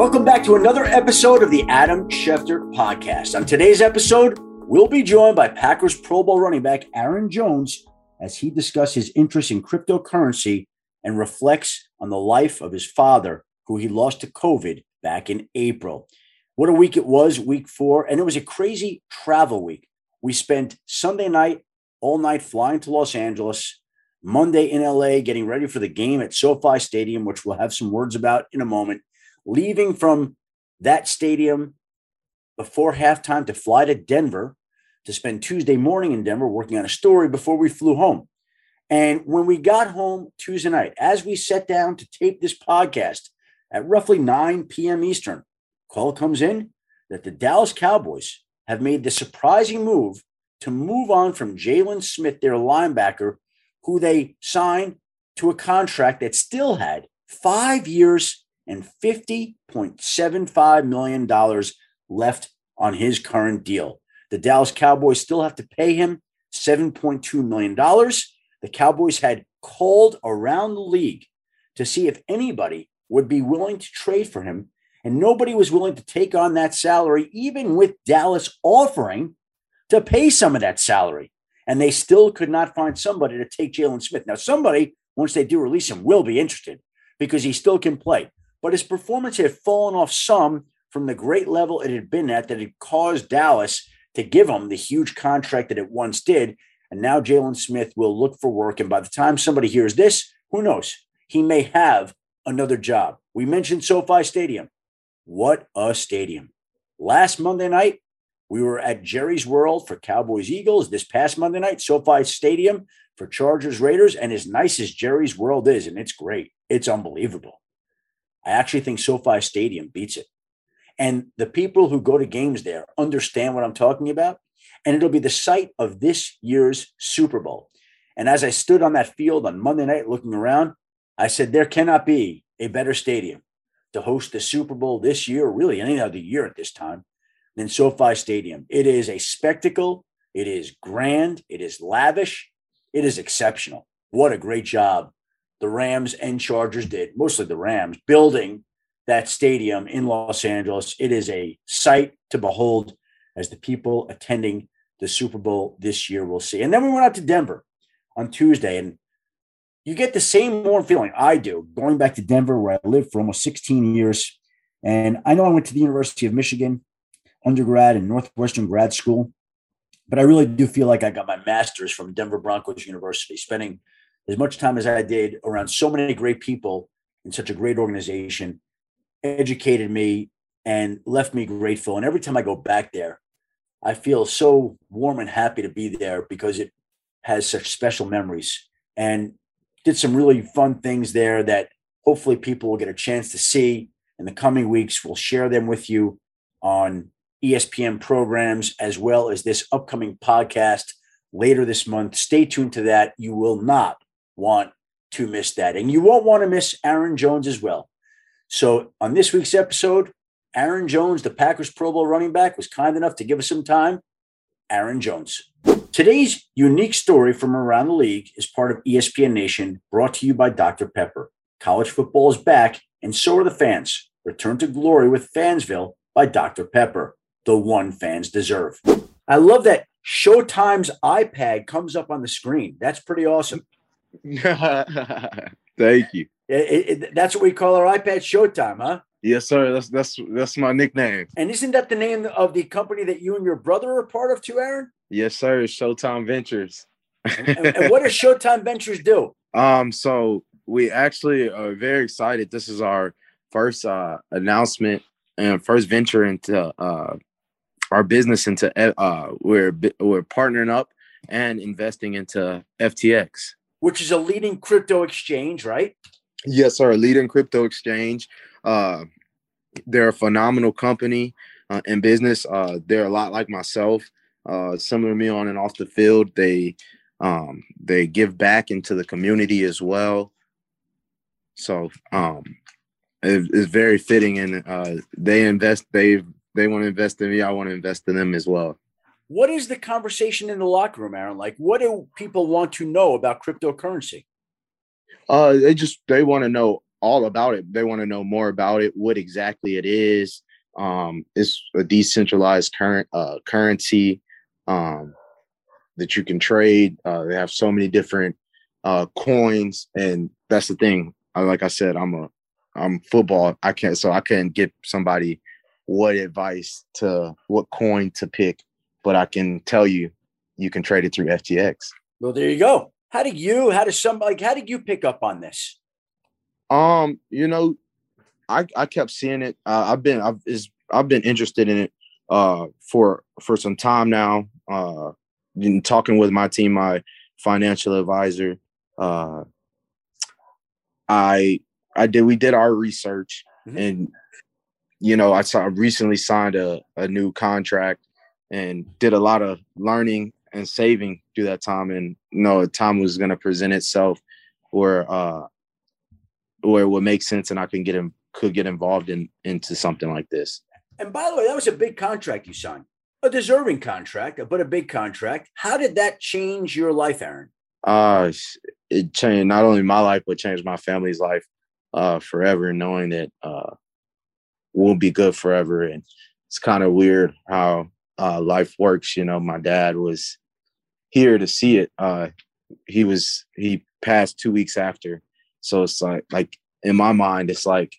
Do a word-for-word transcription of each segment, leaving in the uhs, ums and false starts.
Welcome back to another episode of the Adam Schefter Podcast. On today's episode, we'll be joined by Packers Pro Bowl running back Aaron Jones as he discusses his interest in cryptocurrency and reflects on the life of his father, who he lost to COVID back in April. What a week it was, week four, and it was a crazy travel week. We spent Sunday night, all night flying to Los Angeles, Monday in L A, getting ready for the game at SoFi Stadium, which we'll have some words about in a moment. Leaving from that stadium before halftime to fly to Denver to spend Tuesday morning in Denver working on a story before we flew home. And when we got home Tuesday night, as we sat down to tape this podcast at roughly nine p.m. Eastern, call comes in that the Dallas Cowboys have made the surprising move to move on from Jaylon Smith, their linebacker, who they signed to a contract that still had five years and fifty point seven five million dollars left on his current deal. The Dallas Cowboys still have to pay him seven point two million dollars. The Cowboys had called around the league to see if anybody would be willing to trade for him, and nobody was willing to take on that salary, even with Dallas offering to pay some of that salary. And they still could not find somebody to take Jaylon Smith. Now, somebody, once they do release him, will be interested because he still can play. But his performance had fallen off some from the great level it had been at that had caused Dallas to give him the huge contract that it once did. And now Jaylon Smith will look for work. And by the time somebody hears this, who knows? He may have another job. We mentioned SoFi Stadium. What a stadium. Last Monday night, we were at Jerry's World for Cowboys Eagles. This past Monday night, SoFi Stadium for Chargers Raiders. And as nice as Jerry's World is, and it's great, it's unbelievable, I actually think SoFi Stadium beats it. And the people who go to games there understand what I'm talking about. And it'll be the site of this year's Super Bowl. And as I stood on that field on Monday night looking around, I said, there cannot be a better stadium to host the Super Bowl this year, or really any other year at this time, than SoFi Stadium. It is a spectacle. It is grand. It is lavish. It is exceptional. What a great job the Rams and Chargers did, mostly the Rams, building that stadium in Los Angeles. It is a sight to behold as the people attending the Super Bowl this year will see. And then we went out to Denver on Tuesday, and you get the same warm feeling I do going back to Denver, where I lived for almost sixteen years. And I know I went to the University of Michigan undergrad and Northwestern grad school, but I really do feel like I got my master's from Denver Broncos University, spending as much time as I did around so many great people in such a great organization, educated me and left me grateful. And every time I go back there, I feel so warm and happy to be there because it has such special memories, and did some really fun things there that hopefully people will get a chance to see in the coming weeks. We'll share them with you on E S P N programs, as well as this upcoming podcast later this month. Stay tuned to that. You will not want to miss that. And you won't want to miss Aaron Jones as well. So on this week's episode, Aaron Jones, the Packers Pro Bowl running back, was kind enough to give us some time. Aaron Jones. Today's unique story from around the league is part of E S P N Nation, brought to you by Doctor Pepper. College football is back, and so are the fans. Return to glory with Fansville by Doctor Pepper, the one fans deserve. I love that Showtime's iPad comes up on the screen. That's pretty awesome. Thank you. It, it, it, that's what we call our iPad, Showtime, huh? Yes, sir. That's that's that's my nickname. And isn't that the name of the company that you and your brother are part of too, Aaron? Yes, sir. Showtime Ventures. and, and, and what does Showtime Ventures do? Um, so we actually are very excited. This is our first uh, announcement and first venture into uh, our business. Into uh, we're we're partnering up and investing into F T X, which is a leading crypto exchange, right? Yes, sir. A leading crypto exchange. Uh, they're a phenomenal company uh, in business. Uh, they're a lot like myself, uh, similar to me on and off the field. They um, they give back into the community as well. So um, it, it's very fitting, and uh, they invest. They they want to invest in me. I want to invest in them as well. What is the conversation in the locker room, Aaron? Like, what do people want to know about cryptocurrency? Uh, they just they want to know all about it. They want to know more about it, what exactly it is. Um, it's a decentralized current uh, currency um, that you can trade. Uh, they have so many different uh, coins, and that's the thing. Uh, like I said, I'm a I'm football. I can't, so I couldn't give somebody what advice to what coin to pick, but I can tell you, you can trade it through F T X. Well, there you go. How did you? How does somebody? Like, how did you pick up on this? Um, you know, I I kept seeing it. Uh, I've been I've is I've been interested in it uh for for some time now. Uh, been talking with my team, my financial advisor. Uh, I I did we did our research, mm-hmm. and you know I saw I recently signed a a new contract and did a lot of learning and saving through that time. And you know, a time was going to present itself where uh where it would make sense and I can get him could get involved in into something like this. And by the way, that was a big contract you signed, a deserving contract, but a big contract. How did that change your life, Aaron? Uh, it changed not only my life, but changed my family's life uh, forever, knowing that uh, we'll be good forever. And it's kind of weird how uh, life works. You know, my dad was here to see it. Uh, he was he passed two weeks after. So it's like, like in my mind, it's like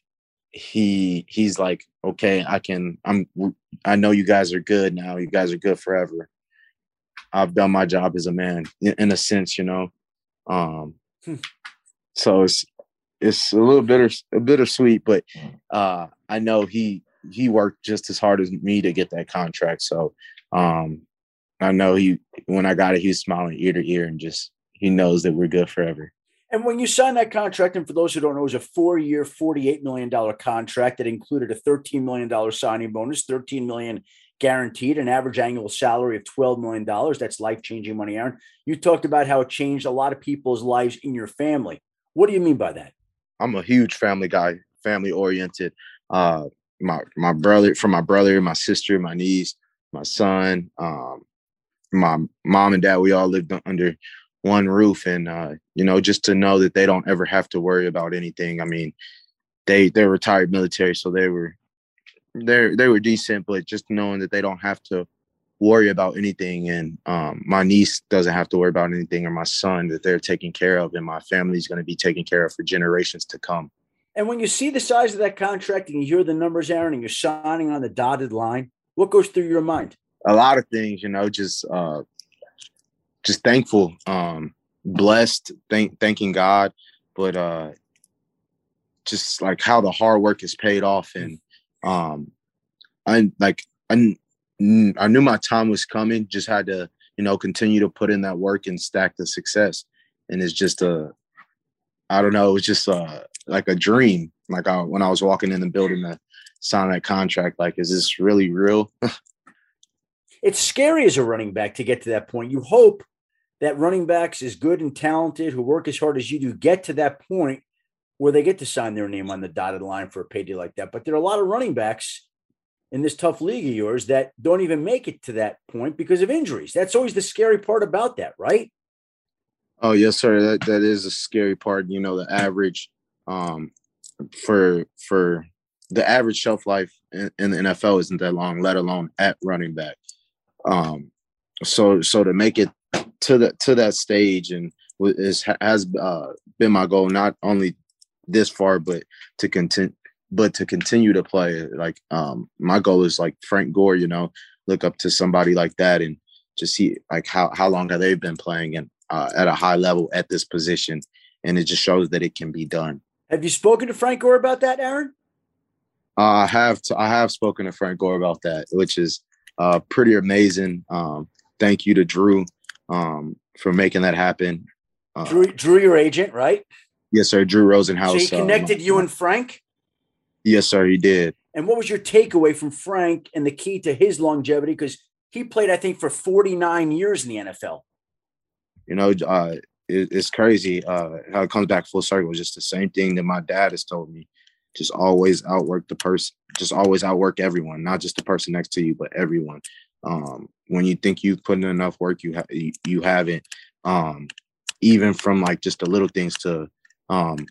he he's like, okay, I can, I'm, I know you guys are good now. You guys are good forever. I've done my job as a man, in, in a sense, you know. Um, hmm. So it's it's a little bitter, a bittersweet, but uh, I know he he worked just as hard as me to get that contract. So um, I know he when I got it, he was smiling ear to ear, and just he knows that we're good forever. And when you signed that contract, and for those who don't know, it was a four-year, forty-eight million dollars contract that included a thirteen million dollars signing bonus, thirteen million dollars guaranteed, an average annual salary of twelve million dollars. That's life-changing money, Aaron. You talked about how it changed a lot of people's lives in your family. What do you mean by that? I'm a huge family guy, family-oriented. Uh, my my brother, from my brother, my sister, my niece, my son, um, my mom and dad, we all lived under one roof. And, uh, you know, just to know that they don't ever have to worry about anything. I mean, they, they're retired military, so they were, they they were decent, but just knowing that they don't have to worry about anything. And um, my niece doesn't have to worry about anything, or my son, that they're taken care of, and my family's going to be taken care of for generations to come. And when you see the size of that contract and you hear the numbers, Aaron, and you're signing on the dotted line, what goes through your mind? A lot of things, you know, just, uh, just thankful, um, blessed, thank, thanking God, but uh, just like how the hard work is paid off. And um, I like, I, I knew my time was coming, just had to, you know, continue to put in that work and stack the success. And it's just a, I don't know, it was just a, like a dream. Like I, when I was walking in the building to sign that contract, like, is this really real? It's scary as a running back to get to that point. You hope that running backs as good and talented, who work as hard as you do, get to that point where they get to sign their name on the dotted line for a payday like that. But there are a lot of running backs in this tough league of yours that don't even make it to that point because of injuries. That's always the scary part about that, right? Oh, yes, sir. That that is a scary part. You know, the average um, for for the average shelf life in, in the N F L isn't that long, let alone at running back. Um, so so to make it to the to that stage and is has uh, been my goal, not only this far, but to continue, but to continue to play. Like um, my goal is like Frank Gore, you know, look up to somebody like that and just see like how how long have they been playing and uh, at a high level at this position, and it just shows that it can be done. Have you spoken to Frank Gore about that, Aaron? Uh, I have to, I have spoken to Frank Gore about that, which is uh, pretty amazing. Um, thank you to Drew um, for making that happen. Uh, Drew, Drew, your agent, right? Yes, sir. Drew Rosenhaus. So he connected uh, you and Frank? Yes, sir. He did. And what was your takeaway from Frank and the key to his longevity? Because he played, I think, for forty-nine years in the N F L. You know, uh, it, it's crazy uh, how it comes back full circle. It's just the same thing that my dad has told me. Just always outwork the person. Just always outwork everyone, not just the person next to you, but everyone. Um, when you think you've put in enough work, you, ha- you, you haven't. Um, even from like just the little things to um,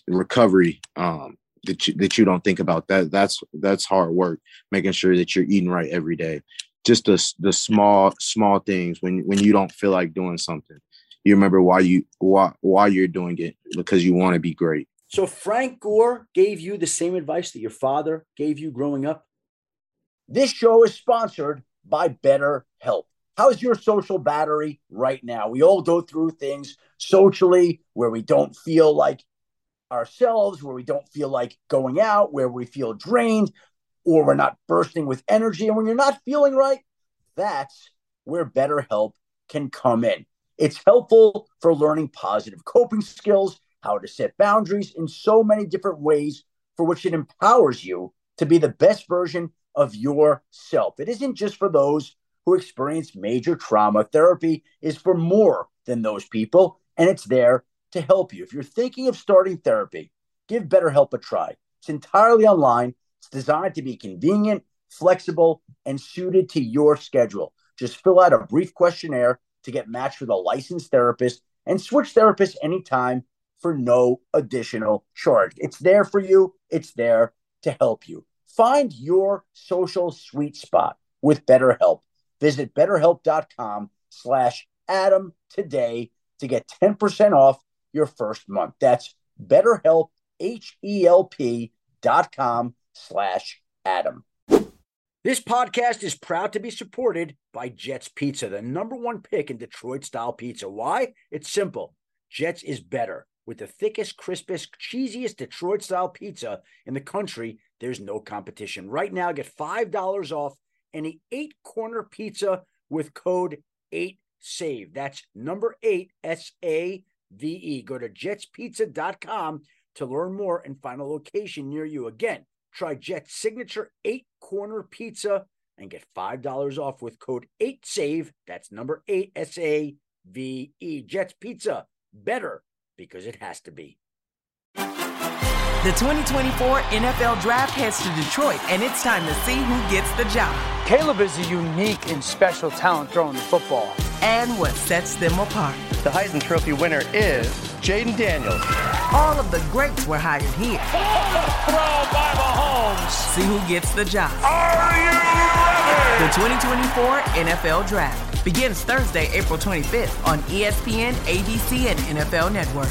recovery um, that you, that you don't think about. That that's that's hard work, making sure that you're eating right every day. Just the the small small things when when you don't feel like doing something, you remember why you why why you're doing it, because you want to be great. So Frank Gore gave you the same advice that your father gave you growing up? This show is sponsored by BetterHelp. How's your social battery right now? We all go through things socially where we don't feel like ourselves, where we don't feel like going out, where we feel drained, or we're not bursting with energy. And when you're not feeling right, that's where BetterHelp can come in. It's helpful for learning positive coping skills, how to set boundaries in so many different ways, for which it empowers you to be the best version of yourself. It isn't just for those who experience major trauma. Therapy is for more than those people, and it's there to help you. If you're thinking of starting therapy, give BetterHelp a try. It's entirely online. It's designed to be convenient, flexible, and suited to your schedule. Just fill out a brief questionnaire to get matched with a licensed therapist and switch therapists anytime for no additional charge. It's there for you. It's there to help you. Find your social sweet spot with BetterHelp. Visit betterhelp.com slash Adam today to get ten percent off your first month. That's BetterHelp, H-E-L-P dot com slash Adam. This podcast is proud to be supported by Jets Pizza, the number one pick in Detroit-style pizza. Why? It's simple. Jets is better. With the thickest, crispest, cheesiest Detroit-style pizza in the country, there's no competition. Right now, get five dollars off any eight-corner pizza with code eight save. That's number eight, S A V E. Go to jets pizza dot com to learn more and find a location near you. Again, try Jet's signature eight-corner pizza and get five dollars off with code eight save. That's number eight, S A V E. Jets Pizza, better because it has to be. The twenty twenty-four N F L Draft heads to Detroit, and it's time to see who gets the job. Caleb is a unique and special talent throwing the football. And what sets them apart. The Heisman Trophy winner is Jaden Daniels. All of the greats were hired here. Throw by Mahomes. See who gets the job. Are you ready? The twenty twenty-four N F L Draft begins Thursday, April twenty-fifth on E S P N, A B C, and N F L Network.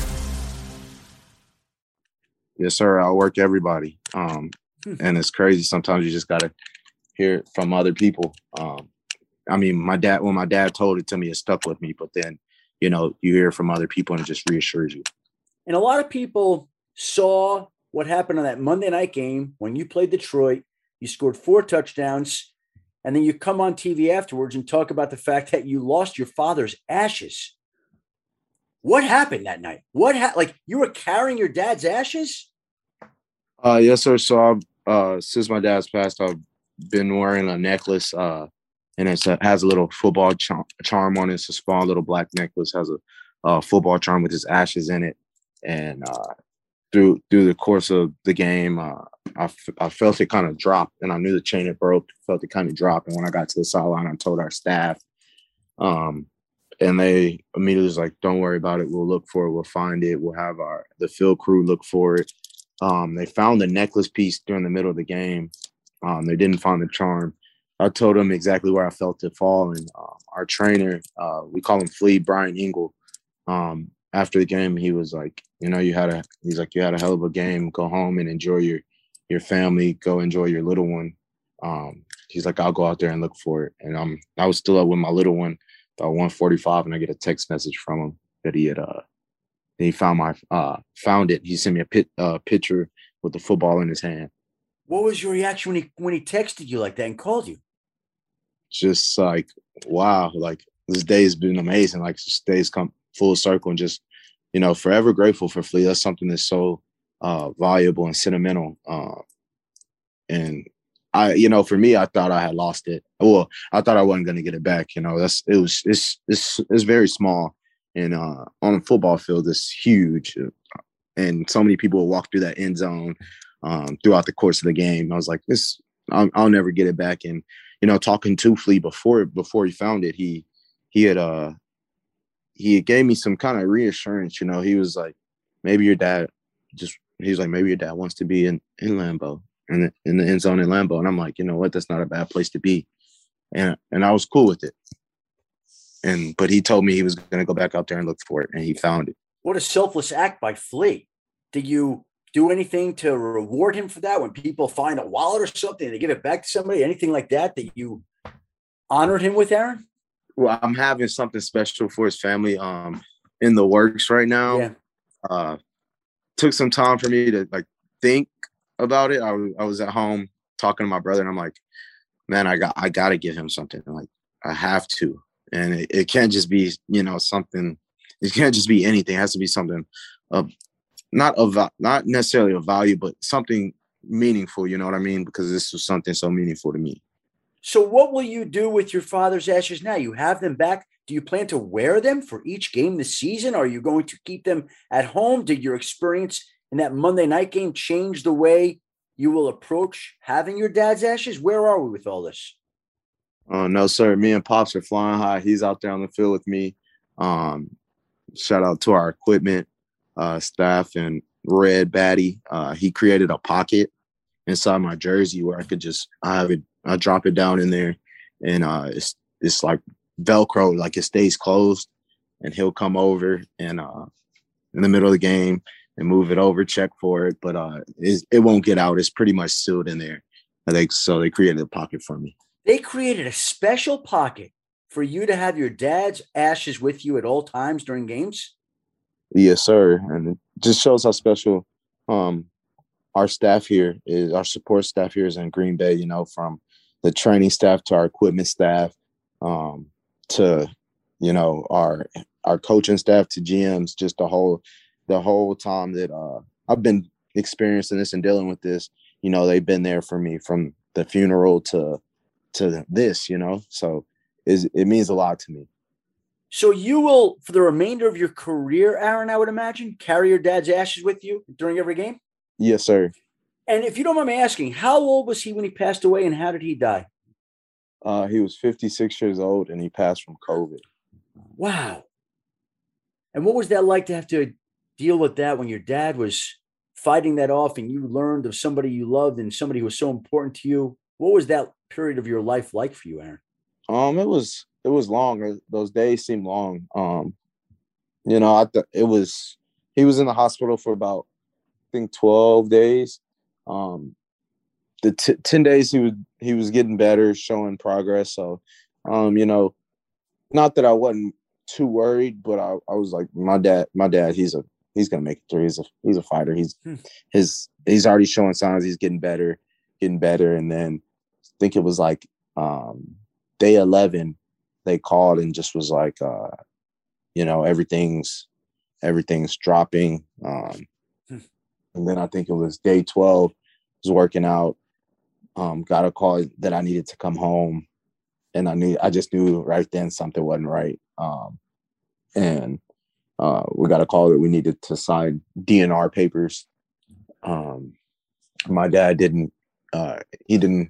Yes, sir. I work everybody. Um, and it's crazy. Sometimes you just got to hear it from other people. Um, I mean, my dad, when my dad told it to me, it stuck with me. But then, you know, you hear it from other people and it just reassures you. And a lot of people saw what happened on that Monday night game when you played Detroit. You scored four touchdowns, and then you come on T V afterwards and talk about the fact that you lost your father's ashes. What happened that night? What ha- like you were carrying your dad's ashes? Uh, yes, sir. So I've, uh, since my dad's passed, I've been wearing a necklace, uh, and it has a little football char- charm on it. It's a small little black necklace, has a uh, football charm with his ashes in it. And uh, through through the course of the game, uh, I, f- I felt it kind of drop, and I knew the chain had broke. Felt it kind of drop, and when I got to the sideline, I told our staff. Um, And they immediately was like, don't worry about it. We'll look for it. We'll find it. We'll have our the field crew look for it. Um, they found the necklace piece during the middle of the game. Um, they didn't find the charm. I told them exactly where I felt it fall. And uh, our trainer, uh, we call him Flea, Brian Ingle. Um, after the game, he was like, you know, you had a he's like, you had a hell of a game. Go home and enjoy your your family. Go enjoy your little one. Um, he's like, I'll go out there and look for it. And um, I was still up with my little one. About one forty-five, and I get a text message from him that he had uh he found my uh found it. He sent me a pit uh picture with the football in his hand. What was your reaction when he when he texted you like that and called you? Just like, wow, like this day has been amazing. Like this day's come full circle, and just, you know, forever grateful for Flea. That's something that's so uh valuable and sentimental. Uh, and I, you know, for me, I thought I had lost it. Well, I thought I wasn't going to get it back. You know, that's it was it's it's it's very small, and uh, on a football field, it's huge, and so many people will walk through that end zone um, throughout the course of the game. I was like, this, I'll, I'll never get it back. And you know, talking to Flea before before he found it, he he had uh he gave me some kind of reassurance. You know, he was like, maybe your dad just he was like, maybe your dad wants to be in, in Lambeau, in the, in the end zone in Lambeau. And I'm like, you know what? That's not a bad place to be. And and I was cool with it. And but he told me he was going to go back out there and look for it, and he found it. What a selfless act by Flea. Did you do anything to reward him for that? When people find a wallet or something, they give it back to somebody, anything like that, that you honored him with, Aaron? Well, I'm having something special for his family um, in the works right now. Yeah. Uh, took some time for me to like think about it. I, w- I was at home talking to my brother, and I'm like, man, I got I got to give him something. I'm like, I have to. And it, it can't just be, you know, something. It can't just be anything. It has to be something of not of not necessarily of value, but something meaningful. You know what I mean? Because this was something so meaningful to me. So what will you do with your father's ashes now? You have them back. Do you plan to wear them for each game this season? Are you going to keep them at home? Did your experience in that Monday night game change the way you will approach having your dad's ashes? Where are we with all this? Oh, no, sir. Me and Pops are flying high. He's out there on the field with me. Um, shout out to our equipment uh, staff and Red Batty. Uh, he created a pocket inside my jersey where I could just I have it. I drop it down in there, and uh, it's it's like Velcro, like it stays closed. And he'll come over and uh, in the middle of the game and move it over, check for it, but uh, it, it won't get out. It's pretty much sealed in there. I think so. They created a pocket for me. They created a special pocket for you to have your dad's ashes with you at all times during games? Yes, sir. And it just shows how special um, our staff here is, our support staff here is in Green Bay, you know, from the training staff to our equipment staff um, to, you know, our our coaching staff to G Ms, just the whole the whole time that uh, I've been experiencing this and dealing with this, you know, they've been there for me from the funeral to to this, you know, so is it means a lot to me. So you will, for the remainder of your career, Aaron, I would imagine, carry your dad's ashes with you during every game? Yes, sir. And if you don't mind me asking, how old was he when he passed away, and how did he die? Uh, he was fifty-six years old, and he passed from COVID. Wow. And what was that like to have to deal with that when your dad was fighting that off and you learned of somebody you loved and somebody who was so important to you? What was that period of your life like for you, Aaron? Um, it was it was long. Those days seemed long. Um, you know, I th- it was he was in the hospital for about I think twelve days. Um, the t- ten days he was he was getting better, showing progress. So, um, you know, not that I wasn't too worried, but I, I was like, my dad, my dad, he's a he's gonna make it through. He's a he's a fighter. He's hmm. his he's already showing signs. He's getting better, getting better. And then I think it was like um, day eleven, they called and just was like, uh, you know, everything's everything's dropping. Um, hmm. And then I think it was day twelve, was working out. Um, got a call that I needed to come home, and I knew I just knew right then something wasn't right. Um, and uh, we got a call that we needed to sign D N R papers. Um, my dad didn't. Uh, he didn't.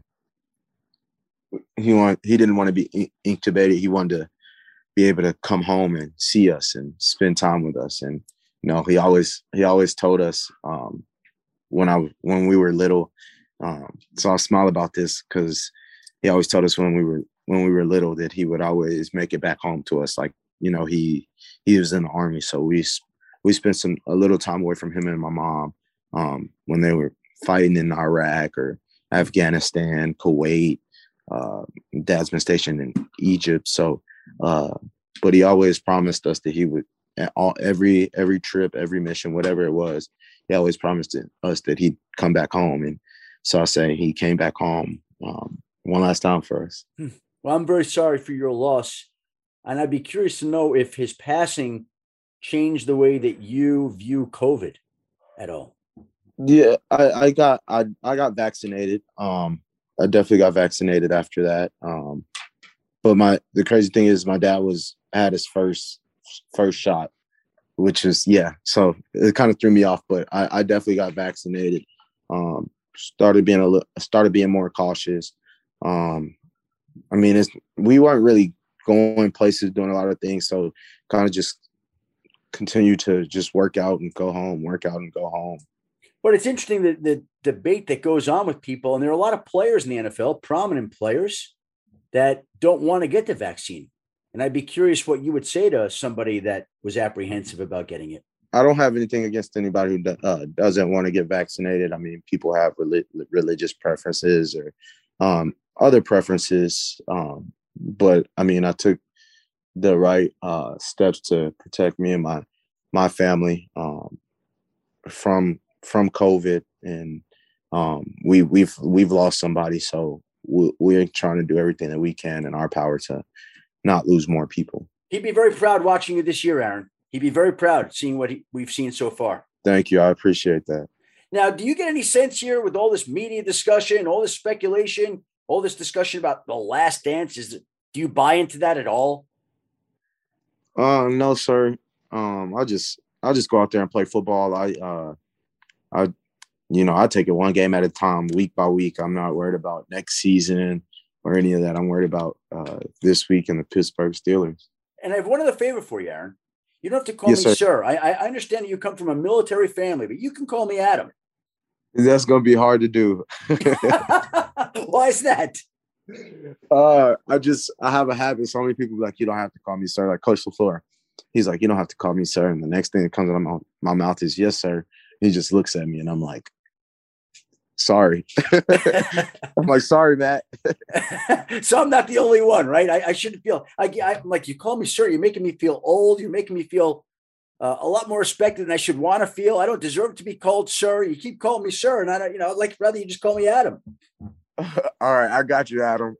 He want. He didn't want to be intubated. He wanted to be able to come home and see us and spend time with us. And you know, he always he always told us um, when I when we were little. Um, so I'll smile about this because he always told us when we were when we were little that he would always make it back home to us. Like, you know, he he was in the Army, so we we spent some a little time away from him and my mom um, when they were fighting in Iraq or Afghanistan, Kuwait. Uh, Dad's been stationed in Egypt, so uh, but he always promised us that he would at all every every trip, every mission, whatever it was. He always promised it, us that he'd come back home. And so I say he came back home um, one last time for us. Well, I'm very sorry for your loss. And I'd be curious to know if his passing changed the way that you view COVID at all. Yeah, I, I got I, I got vaccinated. Um, I definitely got vaccinated after that. Um, but my the crazy thing is my dad was had his first first shot, which is yeah. So it kind of threw me off, but I, I definitely got vaccinated. Um, started being a little, started being more cautious. Um, I mean, it's we weren't really going places, doing a lot of things, so kind of just continue to just work out and go home, work out and go home. But it's interesting that the debate that goes on with people, and there are a lot of players in the N F L, prominent players, that don't want to get the vaccine. And I'd be curious what you would say to somebody that was apprehensive about getting it. I don't have anything against anybody who do, uh, doesn't want to get vaccinated. I mean, people have relig- religious preferences or um, other preferences. Um, but I mean, I took the right uh, steps to protect me and my my family um, from from COVID, and um, we we've we've lost somebody, so we, we're trying to do everything that we can in our power to not lose more people. He'd be very proud watching you this year, Aaron. He'd be very proud seeing what he, we've seen so far. Thank you. I appreciate that. Now, do you get any sense here with all this media discussion, all this speculation, all this discussion about the last dance? Is it, do you buy into that at all? Uh, no, sir. Um, I just I just go out there and play football. I uh, I you know I take it one game at a time, week by week. I'm not worried about next season or any of that. I'm worried about uh, this week in the Pittsburgh Steelers. And I have one other favor for you, Aaron. You don't have to call yes, me sir. sir. I, I understand that you come from a military family, but you can call me Adam. That's going to be hard to do. Why is that? Uh, I just, I have a habit. So many people be like, you don't have to call me sir. Like Coach LaFleur, he's like, you don't have to call me sir. And the next thing that comes out of my, my mouth is, yes, sir. He just looks at me and I'm like, sorry. I'm like, sorry, Matt. So I'm not the only one, right? I, I shouldn't feel I, I'm like, you call me sir. You're making me feel old. You're making me feel uh, a lot more respected than I should want to feel. I don't deserve to be called sir. You keep calling me sir. And I don't, you know, I'd like rather you just call me Adam. All right. I got you, Adam.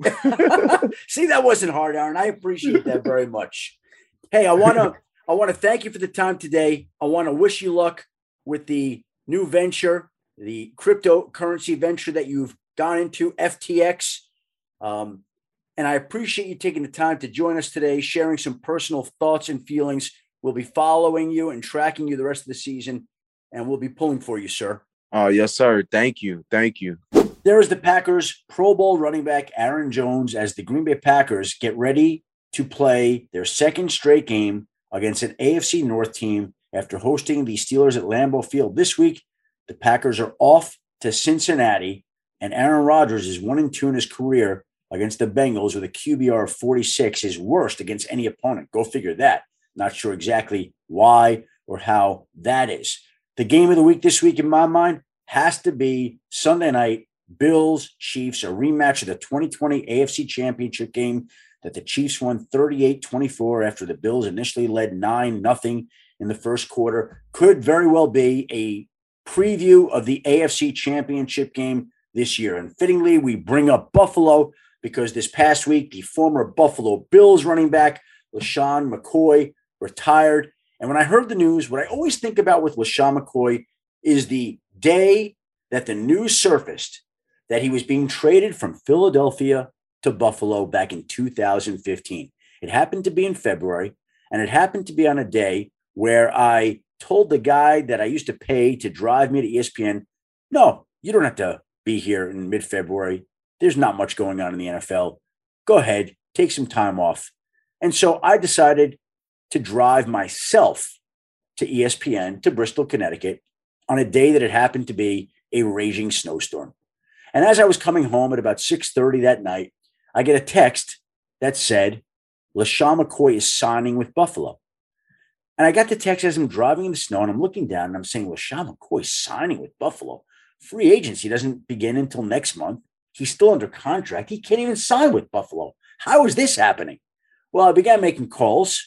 See, that wasn't hard, Aaron. I appreciate that very much. Hey, I want to, I want to thank you for the time today. I want to wish you luck with the new venture, the cryptocurrency venture that you've gone into, F T X. Um, and I appreciate you taking the time to join us today, sharing some personal thoughts and feelings. We'll be following you and tracking you the rest of the season, and we'll be pulling for you, sir. Oh, yes, sir. Thank you. Thank you. There is the Packers Pro Bowl running back Aaron Jones as the Green Bay Packers get ready to play their second straight game against an A F C North team after hosting the Steelers at Lambeau Field this week. The Packers are off to Cincinnati, and Aaron Rodgers is one and two in his career against the Bengals with a Q B R of forty-six, his worst against any opponent. Go figure that. Not sure exactly why or how that is. The game of the week this week, in my mind, has to be Sunday night, Bills Chiefs, a rematch of the twenty twenty A F C Championship game that the Chiefs won thirty-eight twenty-four after the Bills initially led nine nothing in the first quarter. Could very well be a preview of the A F C Championship game this year. And fittingly, we bring up Buffalo because this past week, the former Buffalo Bills running back, LeSean McCoy, retired. And when I heard the news, what I always think about with LeSean McCoy is the day that the news surfaced that he was being traded from Philadelphia to Buffalo back in two thousand fifteen. It happened to be in February, and it happened to be on a day where I told the guy that I used to pay to drive me to E S P N, no, you don't have to be here in mid-February. There's not much going on in the N F L. Go ahead, take some time off. And so I decided to drive myself to E S P N, to Bristol, Connecticut, on a day that it happened to be a raging snowstorm. And as I was coming home at about six thirty that night, I get a text that said, LeSean McCoy is signing with Buffalo. And I got the text as I'm driving in the snow, and I'm looking down, and I'm saying, LeSean McCoy signing with Buffalo. Free agency doesn't begin until next month. He's still under contract. He can't even sign with Buffalo. How is this happening? Well, I began making calls,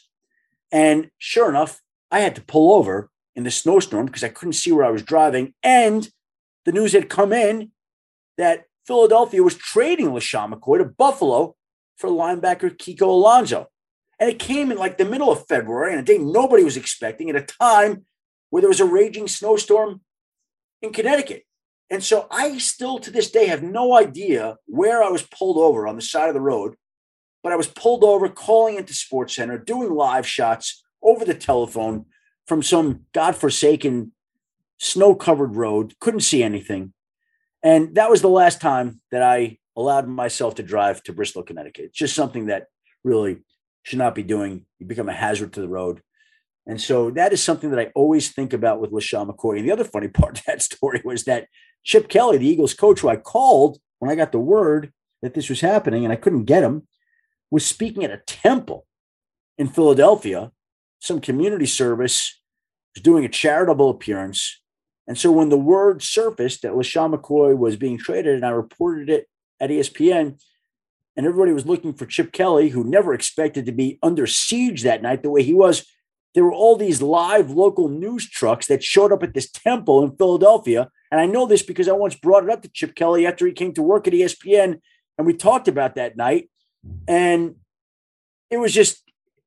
and sure enough, I had to pull over in the snowstorm because I couldn't see where I was driving, and the news had come in that Philadelphia was trading LeSean McCoy to Buffalo for linebacker Kiko Alonso. And it came in like the middle of February, and a day nobody was expecting, at a time where there was a raging snowstorm in Connecticut. And so I still to this day have no idea where I was pulled over on the side of the road, but I was pulled over calling into SportsCenter, doing live shots over the telephone from some godforsaken snow-covered road, couldn't see anything. And that was the last time that I allowed myself to drive to Bristol, Connecticut. It's just something that really should not be doing. You become a hazard to the road. And so that is something that I always think about with LaShawn McCoy. And the other funny part of that story was that Chip Kelly, the Eagles coach, who I called when I got the word that this was happening and I couldn't get him, was speaking at a temple in Philadelphia, some community service, was doing a charitable appearance. And so when the word surfaced that LaShawn McCoy was being traded, and I reported it at E S P N, and everybody was looking for Chip Kelly, who never expected to be under siege that night the way he was, there were all these live local news trucks that showed up at this temple in Philadelphia. And I know this because I once brought it up to Chip Kelly after he came to work at E S P N, and we talked about that night. And it was just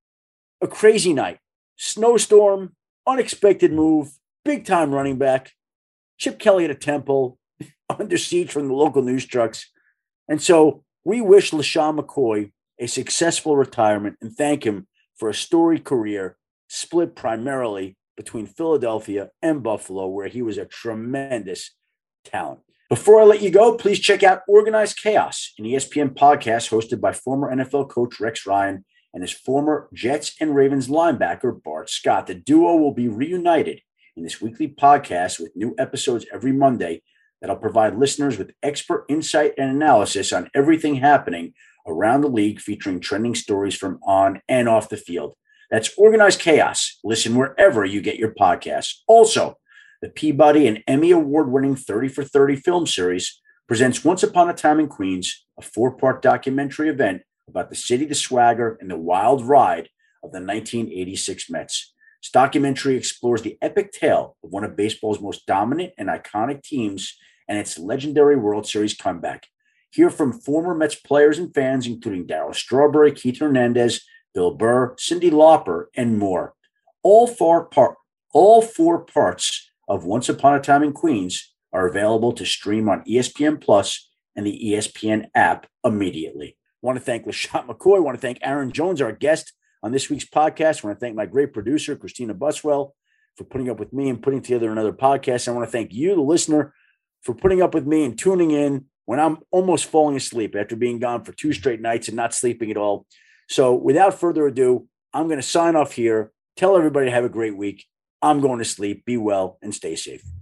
a crazy night. Snowstorm, unexpected move, big time running back, Chip Kelly at a temple, under siege from the local news trucks. And so we wish LaShawn McCoy a successful retirement and thank him for a storied career split primarily between Philadelphia and Buffalo, where he was a tremendous talent. Before I let you go, please check out Organized Chaos, an E S P N podcast hosted by former N F L coach Rex Ryan and his former Jets and Ravens linebacker Bart Scott. The duo will be reunited in this weekly podcast with new episodes every Monday that'll provide listeners with expert insight and analysis on everything happening around the league, featuring trending stories from on and off the field. That's Organized Chaos. Listen wherever you get your podcasts. Also, the Peabody and Emmy Award-winning thirty for thirty film series presents Once Upon a Time in Queens, a four-part documentary event about the city, the swagger, and the wild ride of the nineteen eighty-six Mets. This documentary explores the epic tale of one of baseball's most dominant and iconic teams and its legendary World Series comeback. Hear from former Mets players and fans, including Darryl Strawberry, Keith Hernandez, Bill Burr, Cyndi Lauper, and more. All four, part, all four parts of Once Upon a Time in Queens are available to stream on E S P N Plus and the E S P N app immediately. I want to thank LaShawn McCoy. I want to thank Aaron Jones, our guest on this week's podcast. I want to thank my great producer, Christina Buswell, for putting up with me and putting together another podcast. I want to thank you, the listener, for putting up with me and tuning in when I'm almost falling asleep after being gone for two straight nights and not sleeping at all. So without further ado, I'm going to sign off here. Tell everybody to have a great week. I'm going to sleep. Be well and stay safe.